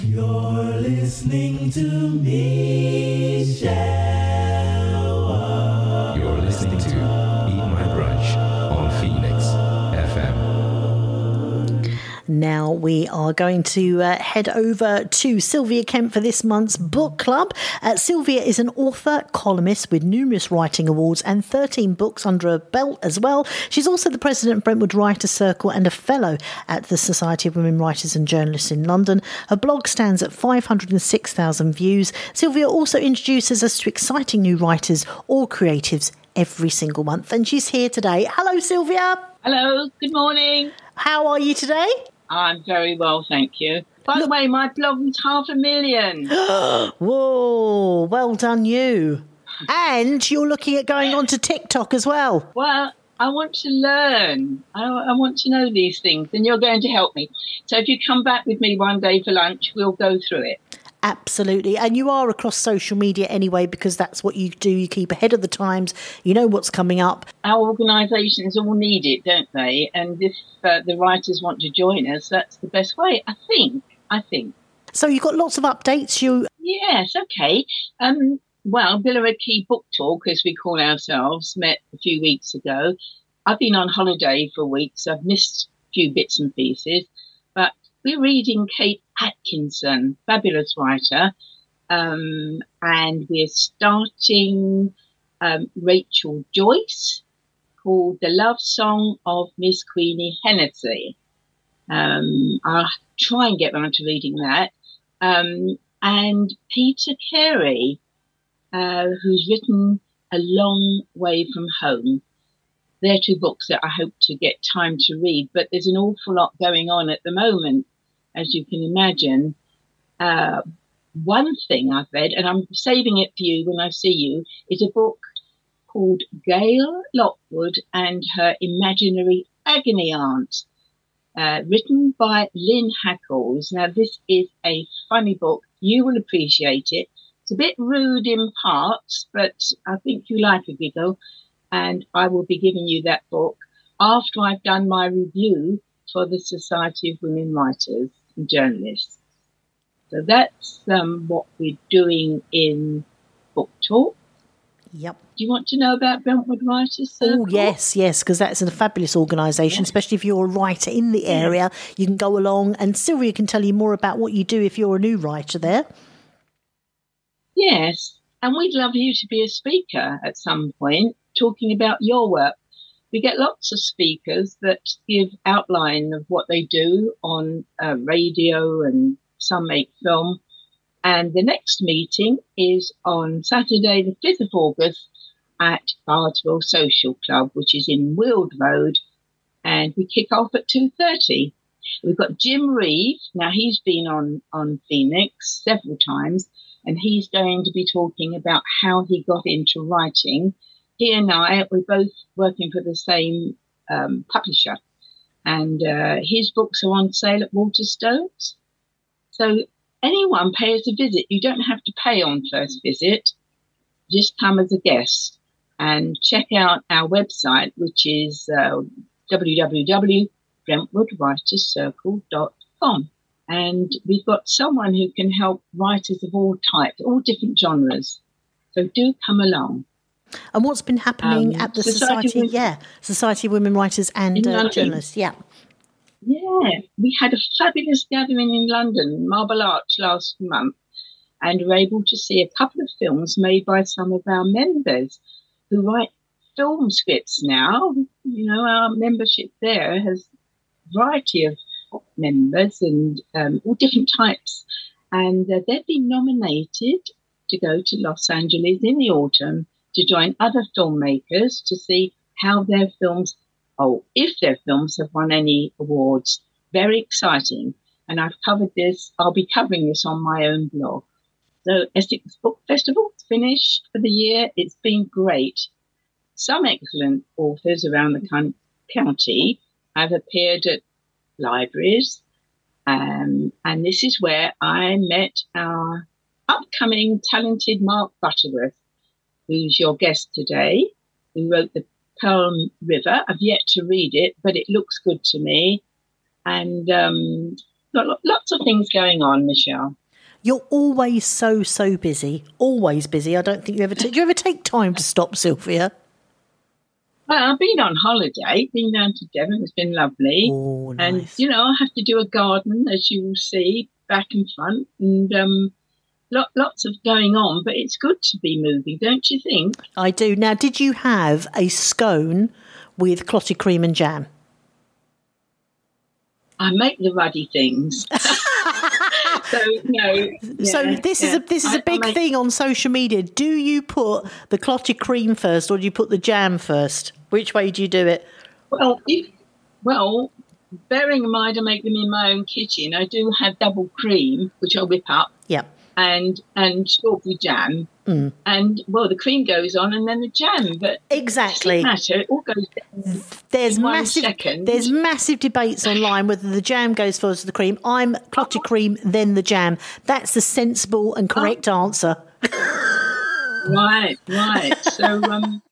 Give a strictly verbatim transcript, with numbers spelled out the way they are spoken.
You're listening to me, Shower. You're listening to Eat My Brunch on Phoenix F M. Now we are going to uh, head over to Sylvia Kemp for this month's book club. Uh, Sylvia is an author, columnist with numerous writing awards and thirteen books under her belt as well. She's also the president of Brentwood Writers Circle and a fellow at the Society of Women Writers and Journalists in London. Her blog stands at five hundred six thousand views. Sylvia also introduces us to exciting new writers or creatives every single month, and she's here today. Hello, Sylvia. Hello, good morning. How are you today? I'm very well, thank you. By Look. the way, my blog is half a million. Whoa, well done you. And you're looking at going on to TikTok as well. Well, I want to learn. I, I want to know these things, and you're going to help me. So if you come back with me one day for lunch, we'll go through it. Absolutely. And you are across social media anyway, because that's what you do. You keep ahead of the times. You know what's coming up. Our organisations all need it, don't they? And if uh, the writers want to join us, that's the best way, I think. I think. So you've got lots of updates. You Yes, OK. Um, well, Billericay Book Talk, as we call ourselves, met a few weeks ago. I've been on holiday for weeks. I've missed a few bits and pieces. But we're reading Kate Atkinson, fabulous writer, um, and we're starting um, Rachel Joyce, called The Love Song of Miss Queenie Hennessy. Um, I'll try and get round to reading that. Um, and Peter Carey, uh, who's written A Long Way From Home. They're two books that I hope to get time to read, but there's an awful lot going on at the moment, as you can imagine. Uh, one thing I've read, and I'm saving it for you when I see you, is a book called Gail Lockwood and Her Imaginary Agony Aunt, uh, written by Lynn Hackles. Now, this is a funny book. You will appreciate it. It's a bit rude in parts, but I think you like a giggle. And I will be giving you that book after I've done my review for the Society of Women Writers and Journalists. So that's um, what we're doing in Book Talk. Yep. Do you want to know about Brentwood Writers Circle? Oh, yes, yes, because that's a fabulous organisation, yeah. Especially if you're a writer in the area. You can go along, and Sylvia can tell you more about what you do if you're a new writer there. Yes, and we'd love you to be a speaker at some point, talking about your work. We get lots of speakers that give outline of what they do on uh, radio, and some make film. And the next meeting is on Saturday, the fifth of August at Bardwell Social Club, which is in Weald Road. And we kick off at two thirty. We've got Jim Reeve. Now, he's been on, on Phoenix several times, and he's going to be talking about how he got into writing. He and I, we're both working for the same um, publisher, and uh, his books are on sale at Waterstones. So anyone pay us a visit. You don't have to pay on first visit. Just come as a guest and check out our website, which is uh, w w w dot brentwood writers circle dot com. And we've got someone who can help writers of all types, all different genres. So do come along. And what's been happening um, at the Society, Society of, yeah, Society of Women Writers and uh, Journalists, yeah. Yeah, we had a fabulous gathering in London, Marble Arch, last month, and were able to see a couple of films made by some of our members who write film scripts now. You know, our membership there has a variety of members and um, all different types. And uh, they've been nominated to go to Los Angeles in the autumn to join other filmmakers to see how their films, oh, if their films have won any awards. Very exciting. And I've covered this, I'll be covering this on my own blog. So Essex Book Festival is finished for the year. It's been great. Some excellent authors around the con- county have appeared at libraries. Um, and this is where I met our upcoming talented Mark Butterworth, who's your guest today, who wrote The Pearl River. I've yet to read it, but it looks good to me. And um, got lo- lots of things going on, Michelle. You're always so, so busy. Always busy. I don't think you ever... T- do you ever take time to stop, Sylvia? Well, I've been on holiday, been down to Devon. It's been lovely. Oh, nice. And, you know, I have to do a garden, as you will see, back and front. And um, lo- lots of going on. But it's good to be moving, don't you think? I do. Now, did you have a scone with clotted cream and jam? I make the ruddy things. So no. Yeah, so this yeah. is a this is I- a big I make- thing on social media. Do you put the clotted cream first, or do you put the jam first? Which way do you do it? Well, if, well, bearing in mind I make them in my own kitchen, I do have double cream, which I whip up, Yeah. and and strawberry jam, Mm. and well, the cream goes on, and then the jam. But Exactly. it doesn't matter. It all goes down. There's in one massive second. there's massive debates online whether the jam goes first or the cream. I'm clotted cream, then the jam. That's the sensible and correct answer. Right, right. So um,